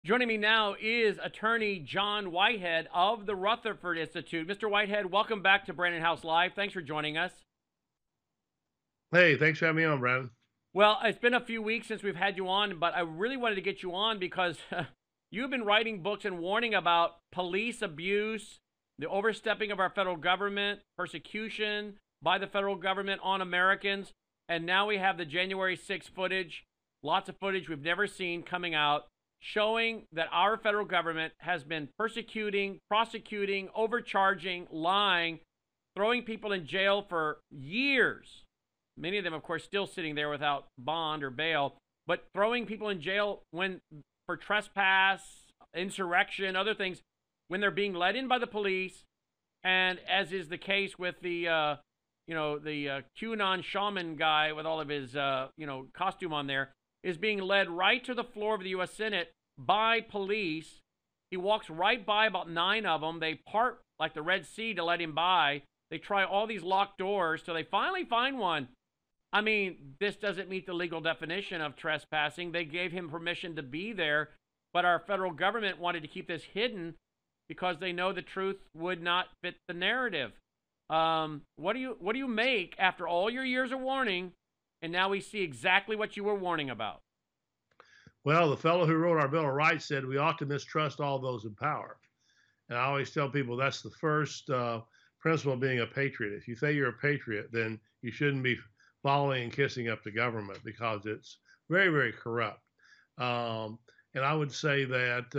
Joining me now is attorney John Whitehead of the Rutherford Institute. Mr. Whitehead, welcome back to Brandon House Live. Thanks for joining us. Hey, thanks for having me on, Brandon. Well, it's been a few weeks since we've had you on, but I really wanted to get you on because you've been writing books and warning about police abuse, the overstepping of our federal government, persecution by the federal government on Americans, and now we have the January 6th footage, lots of footage we've never seen coming out, showing that our federal government has been persecuting, prosecuting, overcharging, lying, throwing people in jail for years. Many of them, of course, still sitting there without bond or bail, but throwing people in jail when for trespass, insurrection, other things, when they're being led in by the police, and as is the case with the QAnon shaman guy with all of his costume on there, is being led right to the floor of the U.S. Senate by police. He walks right by about 9 of them. They part like the Red Sea to let him by. They try all these locked doors till they finally find one. I mean, this doesn't meet the legal definition of trespassing. They gave him permission to be there, but our federal government wanted to keep this hidden because they know the truth would not fit the narrative. What do you make after all your years of warning, and now we see exactly what you were warning about? Well, the fellow who wrote our Bill of Rights said we ought to mistrust all those in power. And I always tell people that's the first principle of being a patriot. If you say you're a patriot, then you shouldn't be following and kissing up the government because it's very, very corrupt. Um, and I would say that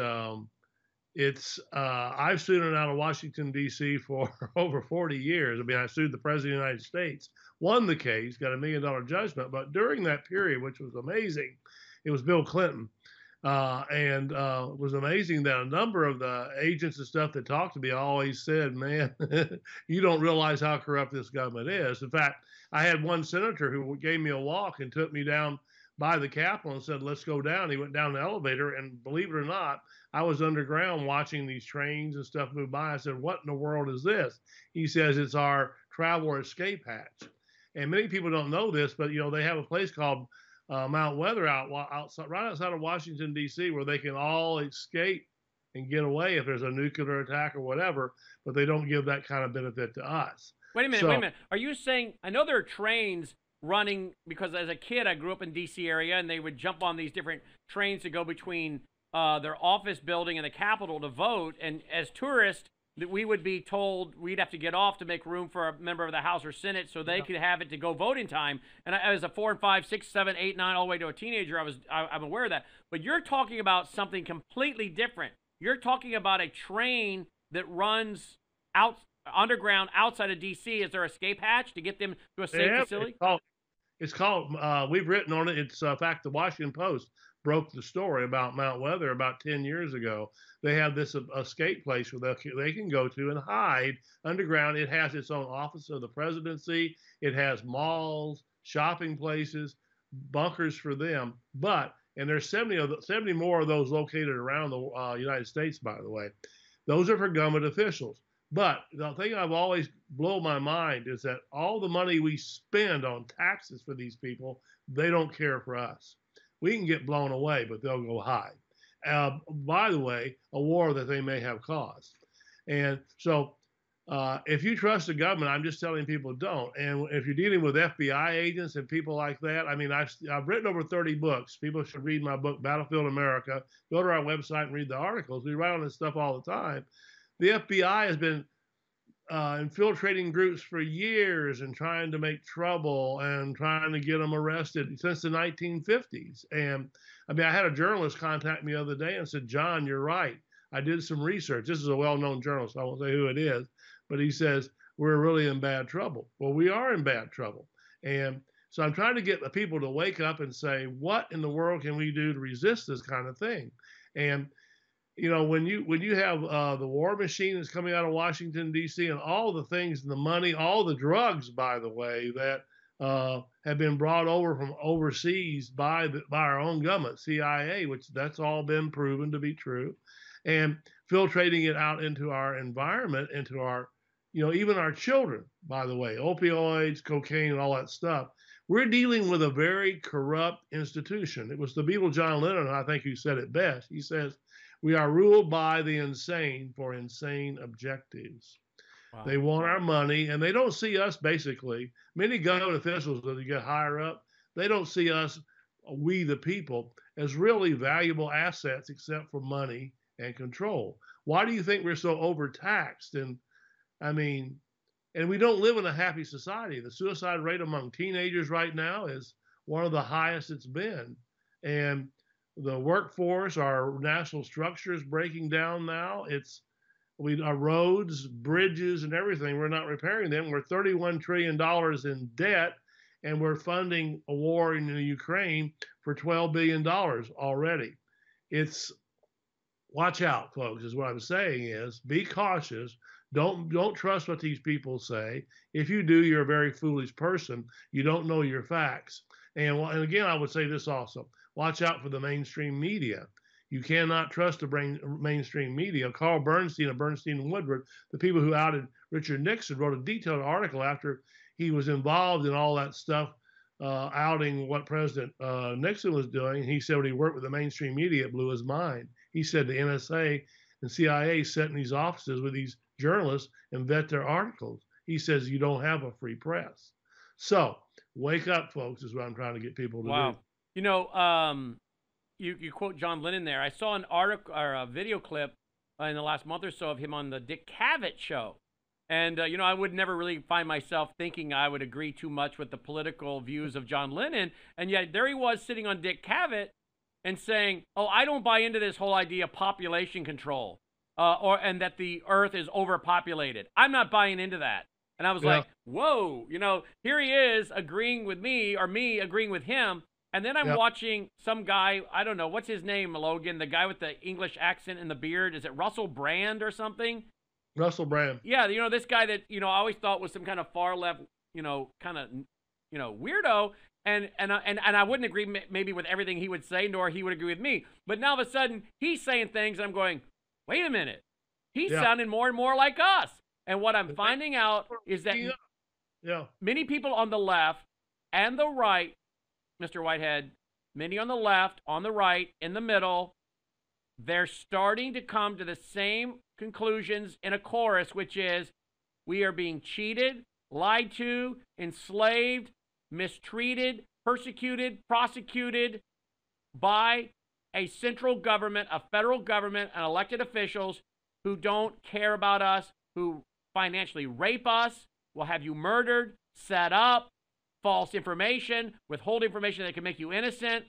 I've sued out of Washington, D.C. for over 40 years. I mean, I sued the President of the United States, won the case, got $1 million judgment. But during that period, which was amazing, it was Bill Clinton. It was amazing that a number of the agents and stuff that talked to me always said, man, you don't realize how corrupt this government is. In fact, I had one senator who gave me a walk and took me down by the Capitol and said, let's go down. He went down the elevator, and believe it or not, I was underground watching these trains and stuff move by. I said, what in the world is this? He says, it's our traveler escape hatch. And many people don't know this, but they have a place called Mount Weather outside, right outside of Washington D.C., where they can all escape and get away if there's a nuclear attack or whatever. But they don't give that kind of benefit to us. Wait a minute, wait a So minute. Are you saying, I know there are trains running because as a kid I grew up in DC area and they would jump on these different trains to go between their office building and the Capitol to vote, and as tourists that we would be told we'd have to get off to make room for a member of the House or Senate so they could have it to go vote in time. And I was a 4 and 5, 6, 7, 8, 9, all the way to a teenager. I'm aware of that. But you're talking about something completely different. You're talking about a train that runs out underground outside of DC. Is there an escape hatch to get them to a safe yeah, facility? it's called. We've written on it. It's in fact the Washington Post broke the story about Mount Weather about 10 years ago. They have this escape place where they can go to and hide underground. It has its own office of the presidency. It has malls, shopping places, bunkers for them. And there's 70 more of those located around the United States, by the way. Those are for government officials. But the thing I've always blown my mind is that all the money we spend on taxes for these people, they don't care for us. We can get blown away, but they'll go hide. By the way, a war that they may have caused. And so, if you trust the government, I'm just telling people don't. And if you're dealing with FBI agents and people like that, I mean, I've written over 30 books. People should read my book, Battlefield America. Go to our website and read the articles. We write on this stuff all the time. The FBI has been infiltrating groups for years and trying to make trouble and trying to get them arrested since the 1950s. And I mean, I had a journalist contact me the other day and said, John, you're right. I did some research. This is a well known journalist. I won't say who it is, but he says, we're really in bad trouble. Well, we are in bad trouble. And so I'm trying to get the people to wake up and say, what in the world can we do to resist this kind of thing? And when you have the war machine that's coming out of Washington D.C. and all the things and the money, all the drugs, by the way, that have been brought over from overseas by our own government, CIA, which that's all been proven to be true, and filtrating it out into our environment, into our, even our children, by the way, opioids, cocaine, and all that stuff. We're dealing with a very corrupt institution. It was the Beatle John Lennon, I think, who said it best. He says, "We are ruled by the insane for insane objectives." Wow. They want our money, and they don't see us basically. Many government officials, that get higher up, they don't see us, we the people, as really valuable assets except for money and control. Why do you think we're so overtaxed? And I mean, and we don't live in a happy society. The suicide rate among teenagers right now is one of the highest it's been. And the workforce, our national structure is breaking down now. Our roads, bridges, and everything, we're not repairing them. We're $31 trillion in debt, and we're funding a war in the Ukraine for $12 billion already. It's watch out, folks, is what I'm saying is be cautious. Don't trust what these people say. If you do, you're a very foolish person. You don't know your facts. And again, I would say this also. Watch out for the mainstream media. You cannot trust the mainstream media. Carl Bernstein of Bernstein and Woodward, the people who outed Richard Nixon, wrote a detailed article after he was involved in all that stuff, outing what President Nixon was doing. He said when he worked with the mainstream media, it blew his mind. He said the NSA and CIA sit in these offices with these journalists and vet their articles. He says you don't have a free press. So wake up, folks, is what I'm trying to get people to do. You know, you quote John Lennon there. I saw an article or a video clip in the last month or so of him on the Dick Cavett show. And, you know, I would never really find myself thinking I would agree too much with the political views of John Lennon. And yet there he was sitting on Dick Cavett and saying, oh, I don't buy into this whole idea of population control and that the earth is overpopulated. I'm not buying into that. And I was like, whoa, you know, here he is agreeing with me or me agreeing with him. And then I'm watching some guy, I don't know, what's his name, Logan? The guy with the English accent and the beard. Is it Russell Brand or something? Russell Brand. Yeah, you know, this guy that, you know, I always thought was some kind of far left, you know, kind of, you know, weirdo. And I wouldn't agree maybe with everything he would say, nor he would agree with me. But now all of a sudden, he's saying things, and I'm going, wait a minute. He's sounding more and more like us. And what I'm finding out is that many people on the left and the right, Mr. Whitehead, many on the left, on the right, in the middle, they're starting to come to the same conclusions in a chorus, which is we are being cheated, lied to, enslaved, mistreated, persecuted, prosecuted by a central government, a federal government, and elected officials who don't care about us, who financially rape us, will have you murdered, set up, false information, withhold information that can make you innocent.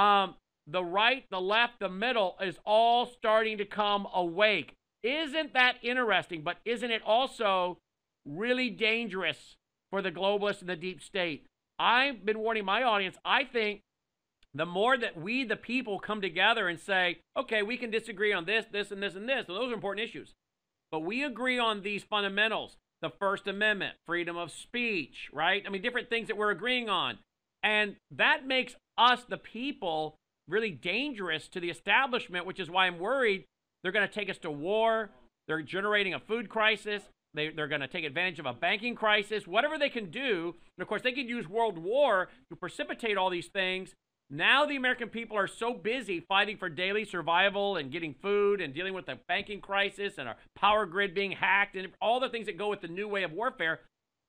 The right, the left, the middle is all starting to come awake. Isn't that interesting? But isn't it also really dangerous for the globalists and the deep state? I've been warning my audience. I think the more that we, the people, come together and say, okay, we can disagree on this, this, and this, and this. So those are important issues. But we agree on these fundamentals. The First Amendment, freedom of speech, right? I mean, different things that we're agreeing on. And that makes us, the people, really dangerous to the establishment, which is why I'm worried they're going to take us to war. They're generating a food crisis. They're going to take advantage of a banking crisis, whatever they can do. And, of course, they could use world war to precipitate all these things. Now the American people are so busy fighting for daily survival and getting food and dealing with the banking crisis and our power grid being hacked and all the things that go with the new way of warfare.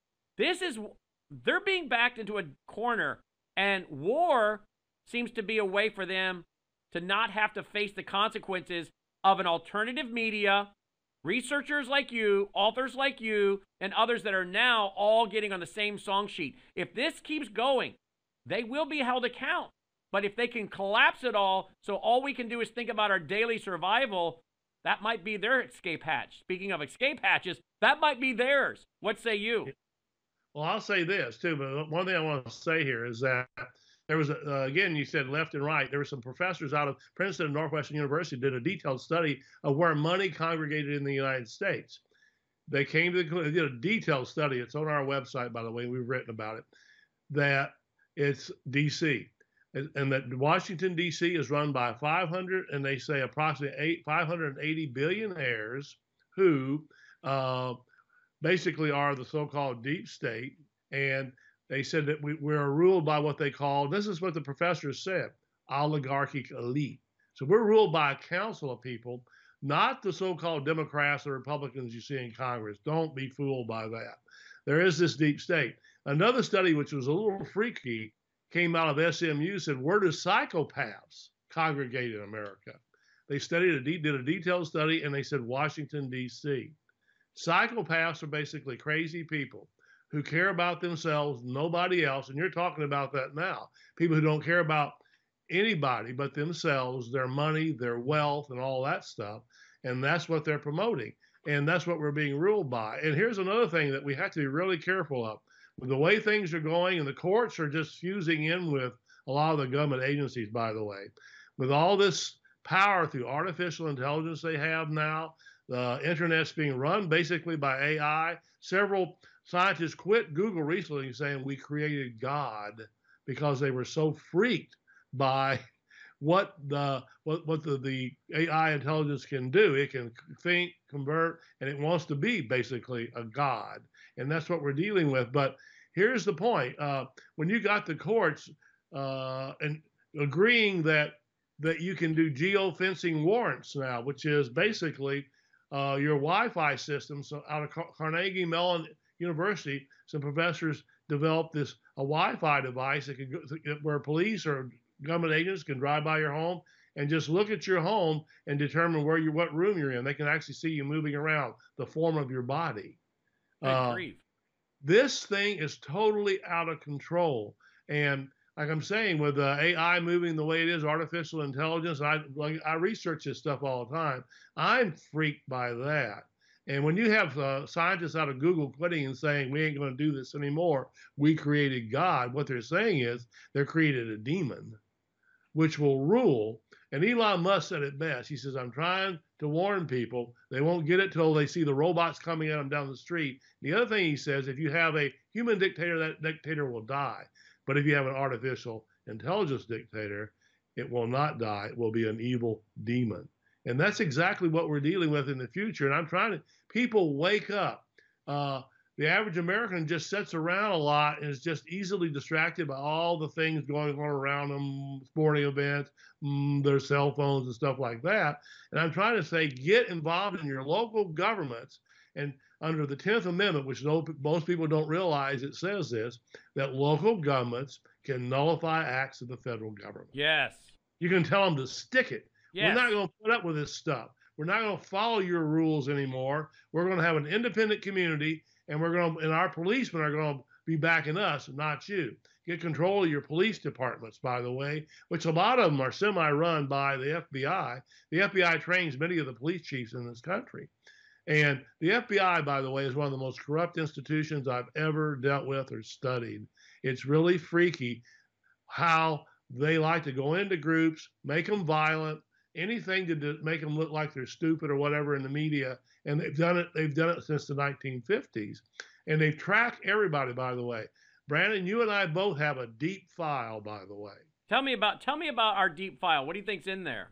They're being backed into a corner, and war seems to be a way for them to not have to face the consequences of an alternative media, researchers like you, authors like you, and others that are now all getting on the same song sheet. If this keeps going, they will be held account. But if they can collapse it all, so all we can do is think about our daily survival, that might be their escape hatch. Speaking of escape hatches, that might be theirs. What say you? Well, I'll say this, too, but one thing I want to say here is that there was, again, you said left and right. There were some professors out of Princeton and Northwestern University did a detailed study of where money congregated in the United States. They came to they did a detailed study. It's on our website, by the way. We've written about it, that it's D.C., and that Washington, D.C. is run by 500, and they say approximately 580 billionaires who basically are the so-called deep state. And They said that we're ruled by what they call, this is what the professors said, oligarchic elite. So we're ruled by a council of people, not the so-called Democrats or Republicans you see in Congress. Don't be fooled by that. There is this deep state. Another study, which was a little freaky, came out of SMU, said, where do psychopaths congregate in America? They did a detailed study, and they said Washington, D.C. Psychopaths are basically crazy people who care about themselves, nobody else. And you're talking about that now. People who don't care about anybody but themselves, their money, their wealth, and all that stuff. And that's what they're promoting. And that's what we're being ruled by. And here's another thing that we have to be really careful of. With the way things are going, and the courts are just fusing in with a lot of the government agencies, by the way, with all this power through artificial intelligence they have now, the internet's being run basically by AI. Several scientists quit Google recently saying we created God because they were so freaked by what the AI intelligence can do. It can think, convert, and it wants to be basically a God. And that's what we're dealing with. But here's the point. When you got the courts and agreeing that you can do geofencing warrants now, which is basically your Wi-Fi system. So out of Carnegie Mellon University, some professors developed a Wi-Fi device that could where police or government agents can drive by your home and just look at your home and determine what room you're in. They can actually see you moving around, the form of your body. Good grief. This thing is totally out of control. And like I'm saying, with AI moving the way it is, artificial intelligence, I research this stuff all the time. I'm freaked by that. And when you have scientists out of Google quitting and saying, we ain't going to do this anymore, we created God, what they're saying is they're created a demon, which will rule. And Elon Musk said it best. He says, I'm trying to warn people. They won't get it till they see the robots coming at them down the street. The other thing he says, if you have a human dictator, that dictator will die. But if you have an artificial intelligence dictator, it will not die. It will be an evil demon. And that's exactly what we're dealing with in the future. And I'm trying to, people wake up. The average American just sits around a lot and is just easily distracted by all the things going on around them, sporting events, their cell phones and stuff like that. And I'm trying to say, get involved in your local governments. And under the 10th Amendment, which most people don't realize it says this, that local governments can nullify acts of the federal government. Yes. You can tell them to stick it. Yes. We're not going to put up with this stuff. We're not going to follow your rules anymore. We're going to have an independent community, and and our policemen are going to be backing us, not you. Get control of your police departments, by the way, which a lot of them are semi-run by the FBI. The FBI trains many of the police chiefs in this country. And the FBI, by the way, is one of the most corrupt institutions I've ever dealt with or studied. It's really freaky how they like to go into groups, make them violent, anything to make them look like they're stupid or whatever in the media. And they've done it since the 1950s. And they've tracked everybody, by the way. Brandon, you and I both have a deep file, by the way. Tell me about our deep file. What do you think's in there?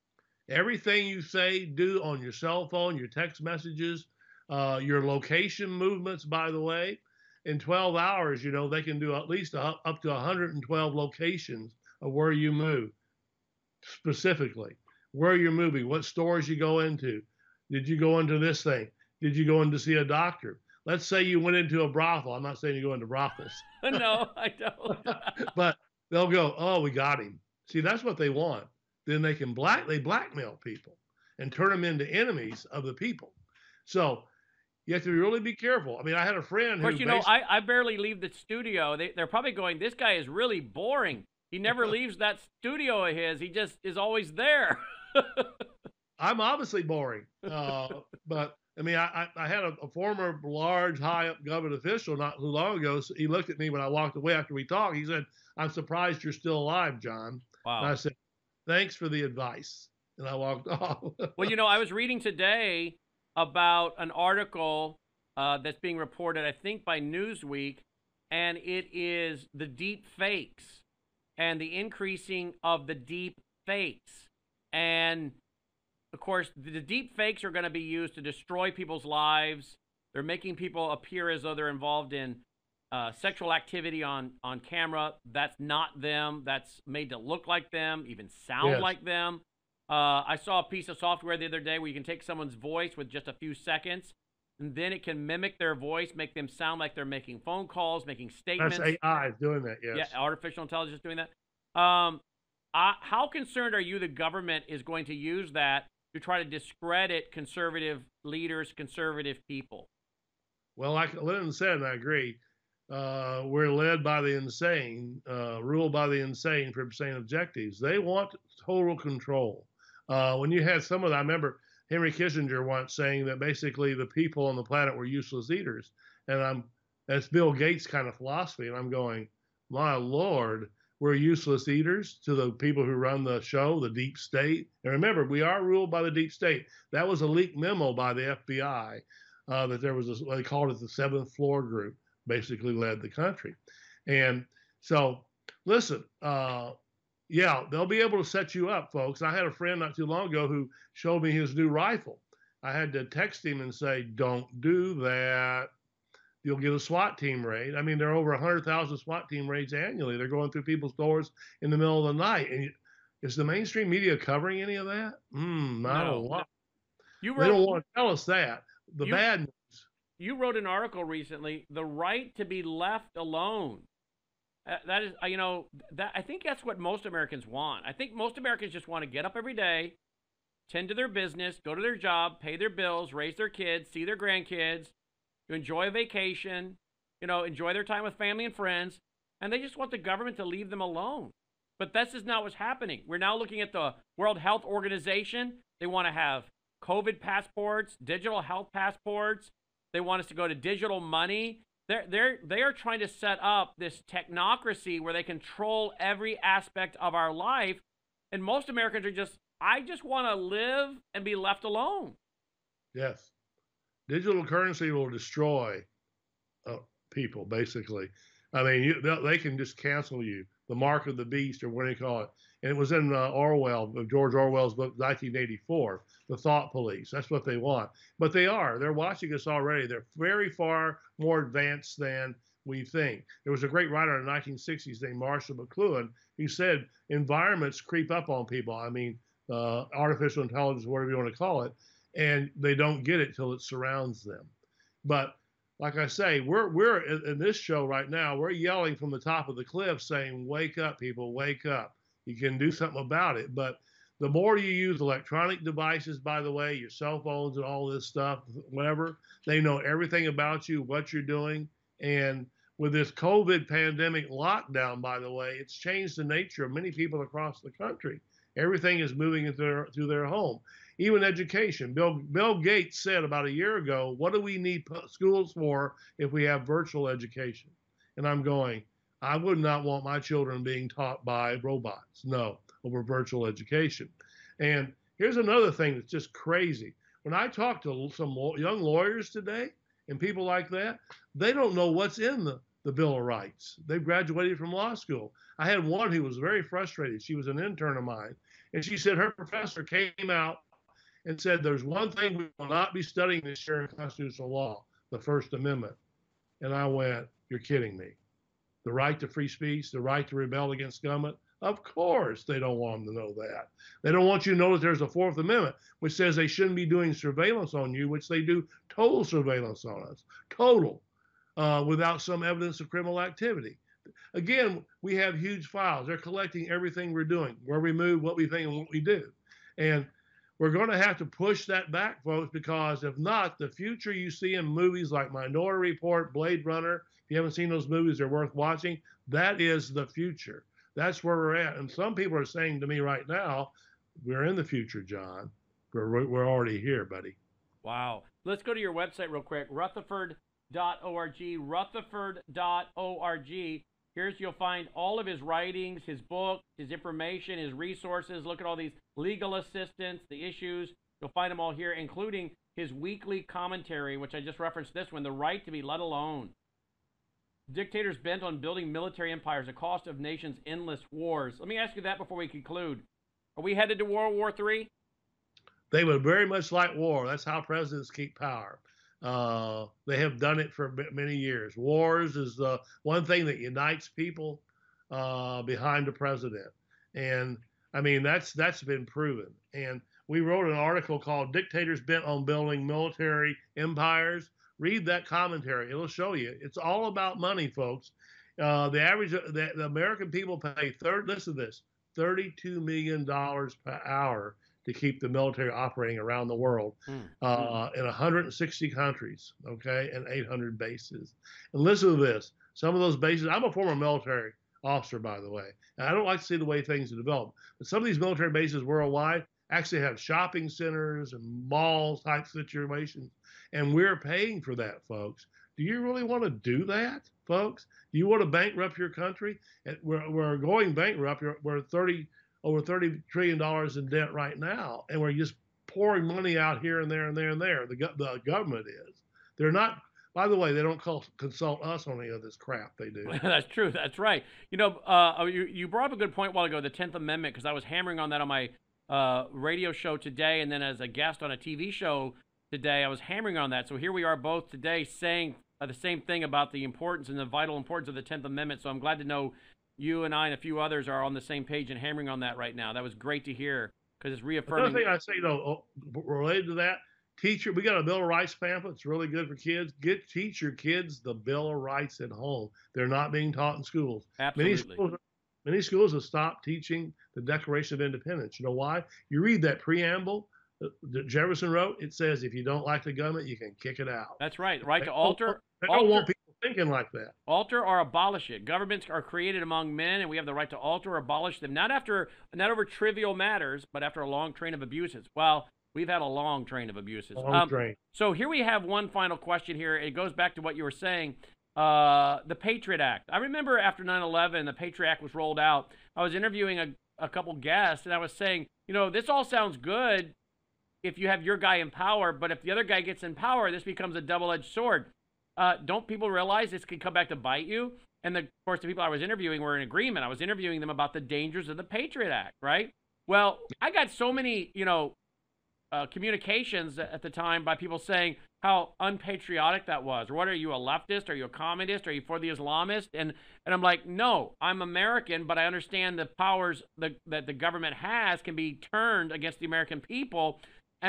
Everything you say, do on your cell phone, your text messages, your location movements, by the way. In 12 hours, they can do at least up to 112 locations of where you move, specifically, where you're moving, what stores you go into. Did you go into this thing? Did you go in to see a doctor? Let's say you went into a brothel. I'm not saying you go into brothels. No, I don't. But they'll go, oh, we got him. See, that's what they want. Then they can blackmail people and turn them into enemies of the people. So you have to really be careful. I mean, I had a friend who... Of course, I barely leave the studio. They're probably going, this guy is really boring. He never leaves that studio of his. He just is always there. I'm obviously boring. But, I mean, I had a former large, high-up government official not too long ago. So he looked at me when I walked away after we talked. He said, I'm surprised you're still alive, John. Wow. And I said, thanks for the advice. And I walked off. Well, I was reading today about an article that's being reported, I think, by Newsweek, and it is the deep fakes and the increasing of the deep fakes. And, of course, the deep fakes are going to be used to destroy people's lives. They're making people appear as though they're involved in sexual activity on camera. That's not them. That's made to look like them, even sound Yes. like them. I saw a piece of software the other day where you can take someone's voice with just a few seconds, and then it can mimic their voice, make them sound like they're making phone calls, making That's statements. AI doing that. Yeah, Yes. artificial intelligence doing that. How concerned are you the government is going to use that to try to discredit conservative leaders, conservative people? Well, like Lyndon said, and I agree, we're led by the insane, ruled by the insane for insane objectives. They want total control. When you had some of that, I remember Henry Kissinger once saying that basically the people on the planet were useless eaters. And that's Bill Gates kind of philosophy. And I'm going, my Lord, we're useless eaters to the people who run the show, the deep state. And remember, we are ruled by the deep state. That was a leaked memo by the FBI that there was they called it the seventh floor group, basically led the country. And so, listen, yeah, they'll be able to set you up, folks. I had a friend not too long ago who showed me his new rifle. I had to text him and say, don't do that. You'll get a SWAT team raid. I mean, there are over 100,000 SWAT team raids annually. They're going through people's doors in the middle of the night. And is the mainstream media covering any of that? Not a No. lot. You They don't wrote want to tell us that. The you bad news. you wrote an article recently, "The Right to Be Left Alone." That is, that I think that's what most Americans want. I think most Americans just want to get up every day, tend to their business, go to their job, pay their bills, raise their kids, see their grandkids, to enjoy a vacation, enjoy their time with family and friends, and they just want the government to leave them alone. But this is not what's happening. We're now looking at the World Health Organization. They want to have COVID passports, digital health passports. They want us to go to digital money. They are trying to set up this technocracy where they control every aspect of our life. And most Americans are I just want to live and be left alone. Yes. Digital currency will destroy people, basically. I mean, they can just cancel you. The mark of the beast, or what do you call it? And it was in George Orwell's book, 1984, The Thought Police. That's what they want. But they're watching us already. They're very far more advanced than we think. There was a great writer in the 1960s named Marshall McLuhan who said environments creep up on people. I mean, artificial intelligence, whatever you want to call it, and they don't get it till it surrounds them. But like I say, we're in this show right now. We're yelling from the top of the cliff, saying, "Wake up, people! Wake up! You can do something about it." But the more you use electronic devices, by the way, your cell phones and all this stuff, whatever, they know everything about you, what you're doing. And with this COVID pandemic lockdown, by the way, it's changed the nature of many people across the country. Everything is moving into their home. Even education. Bill Gates said about a year ago, what do we need schools for if we have virtual education? And I'm going, I would not want my children being taught by robots. No, over virtual education. And here's another thing that's just crazy. When I talk to some young lawyers today and people like that, they don't know what's in the Bill of Rights. They've graduated from law school. I had one who was very frustrated. She was an intern of mine. And she said her professor came out and said, there's one thing we will not be studying this year in constitutional law, the First Amendment. And I went, you're kidding me. The right to free speech, the right to rebel against government. Of course, they don't want them to know that. They don't want you to know that there's a Fourth Amendment, which says they shouldn't be doing surveillance on you, which they do total surveillance on us, total, without some evidence of criminal activity. Again, we have huge files. They're collecting everything we're doing, where we move, what we think, and what we do. And we're going to have to push that back, folks, because if not, the future you see in movies like Minority Report, Blade Runner, if you haven't seen those movies, they're worth watching. That is the future. That's where we're at. And some people are saying to me right now, we're in the future, John. We're already here, buddy. Wow. Let's go to your website real quick, Rutherford.org, Rutherford.org. You'll find all of his writings, his book, his information, his resources. Look at all these legal assistance, the issues. You'll find them all here, including his weekly commentary, which I just referenced this one, The Right to Be Let Alone. Dictators bent on building military empires, the cost of nations' endless wars. Let me ask you that before we conclude. Are we headed to World War III? They would very much like war. That's how presidents keep power. They have done it for many years. Wars is the one thing that unites people behind a president, and I mean that's been proven. And we wrote an article called "Dictators Bent on Building Military Empires." Read that commentary; it'll show you. It's all about money, folks. The American people pay listen to this, $32 million per hour to keep the military operating around the world in 160 countries, okay, and 800 bases. And listen to this. Some of those bases, I'm a former military officer, by the way, and I don't like to see the way things are developed. But some of these military bases worldwide actually have shopping centers and malls type situations, and we're paying for that, folks. Do you really want to do that, folks? Do you want to bankrupt your country? We're going bankrupt. We're over $30 trillion in debt right now, and we're just pouring money out here and there and there and there. The government is. They're not. By the way, they don't consult us on any of this crap. They do. That's true. That's right. You know, you brought up a good point a while ago, the 10th Amendment, because I was hammering on that on my radio show today, and then as a guest on a TV show today, I was hammering on that. So here we are both today saying the same thing about the importance and the vital importance of the 10th Amendment. So I'm glad to know you and I and a few others are on the same page and hammering on that right now. That was great to hear because it's reaffirming. Another thing I say, related to that, we got a Bill of Rights pamphlet. It's really good for kids. Teach your kids the Bill of Rights at home. They're not being taught in schools. Absolutely. Many schools have stopped teaching the Declaration of Independence. You know why? You read that preamble that Jefferson wrote. It says if you don't like the government, you can kick it out. That's right. Right to alter. They don't want people thinking like that. Alter or abolish it. Governments are created among men, and we have the right to alter or abolish them. Not over trivial matters, but after a long train of abuses. Well, we've had a long train of abuses. So here we have one final question here. It goes back to what you were saying. The Patriot Act. I remember after 9/11, the Patriot Act was rolled out. I was interviewing a couple guests, and I was saying, you know, this all sounds good if you have your guy in power, but if the other guy gets in power, this becomes a double-edged sword. Don't people realize this could come back to bite you? And of course, the people I was interviewing were in agreement. I was interviewing them about the dangers of the Patriot Act, right? Well, I got so many, communications at the time by people saying how unpatriotic that was. Or what, are you a leftist? Are you a communist? Are you for the Islamist? And I'm like, no, I'm American, but I understand the powers that the government has can be turned against the American people.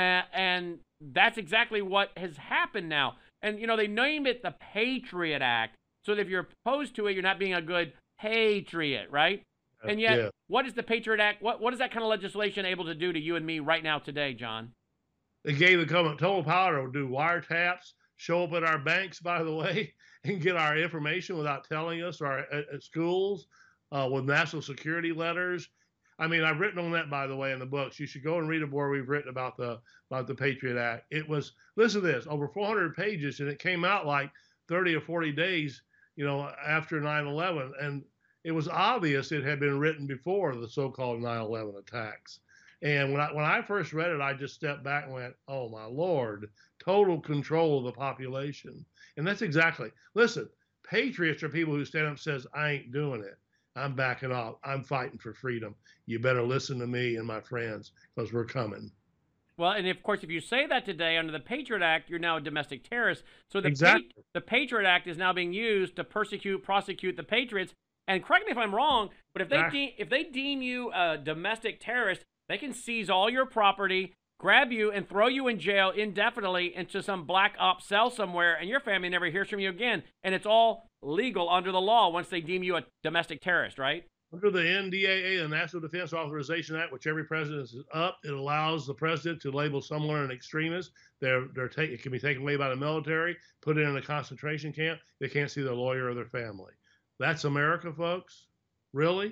And that's exactly what has happened now. And, they named it the Patriot Act. So that if you're opposed to it, you're not being a good patriot, right? And yet, What is the Patriot Act? What is that kind of legislation able to do to you and me right now today, John? They gave the government total power to do wiretaps, show up at our banks, by the way, and get our information without telling us, or at schools with national security letters. I mean, I've written on that, by the way, in the books. You should go and read it where we've written about the Patriot Act. It was, listen to this, over 400 pages, and it came out like 30 or 40 days, after 9/11. And it was obvious it had been written before the so-called 9/11 attacks. And when I first read it, I just stepped back and went, oh, my Lord, total control of the population. And that's exactly, listen, patriots are people who stand up and says, I ain't doing it. I'm backing off. I'm fighting for freedom. You better listen to me and my friends because we're coming. Well, and of course, if you say that today under the Patriot Act, you're now a domestic terrorist. So the Patriot Act is now being used to prosecute the patriots. And correct me if I'm wrong, but if they deem you a domestic terrorist, they can seize all your property, grab you, and throw you in jail indefinitely into some black ops cell somewhere, and your family never hears from you again. And it's all legal under the law once they deem you a domestic terrorist, right? Under the NDAA, the National Defense Authorization Act, which every president is up, it allows the president to label someone an extremist. It can be taken away by the military, put in a concentration camp. They can't see their lawyer or their family. That's America, folks. Really?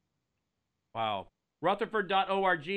Wow. Rutherford.org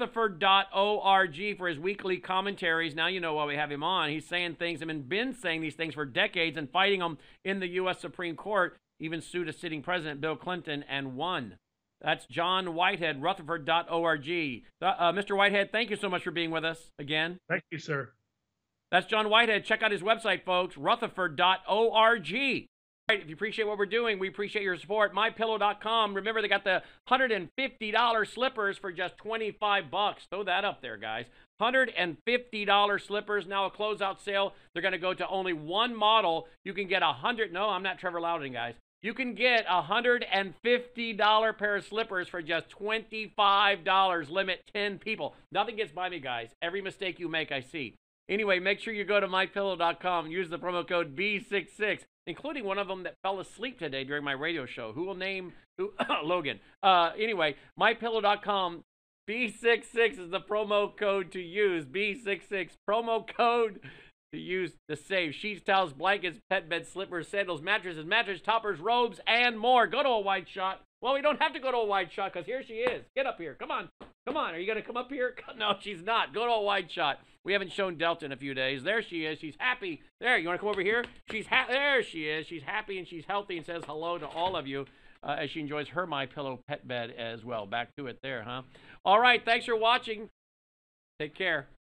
for his weekly commentaries. Now you know why we have him on. He's saying things, been saying these things for decades and fighting them in the U.S. Supreme Court, even sued a sitting president, Bill Clinton, and won. That's John Whitehead, Rutherford.org. Mr. Whitehead, thank you so much for being with us again. Thank you, sir. That's John Whitehead. Check out his website, folks, Rutherford.org. If you appreciate what we're doing, we appreciate your support. MyPillow.com. Remember, they got the $150 slippers for just $25. Throw that up there, guys. $150 slippers. Now a closeout sale. They're going to go to only one model. You can get no, I'm not Trevor Loudon, guys. You can get $150 pair of slippers for just $25. Limit 10 people. Nothing gets by me, guys. Every mistake you make, I see. Anyway, make sure you go to mypillow.com and use the promo code B66, including one of them that fell asleep today during my radio show. Who will name who? Logan. Anyway, mypillow.com. B66 is the promo code to use. B66 promo code to use to save. Sheets, towels, blankets, pet bed, slippers, sandals, mattresses, mattress toppers, robes, and more. Go to a wide shot. Well, we don't have to go to a wide shot because here she is. Get up here. Come on. Come on. Are you going to come up here? No, she's not. Go to a wide shot. We haven't shown Delta in a few days. There she is. She's happy. There. You want to come over here? There she is. She's happy and she's healthy and says hello to all of you as she enjoys her MyPillow pet bed as well. Back to it there, huh? All right. Thanks for watching. Take care.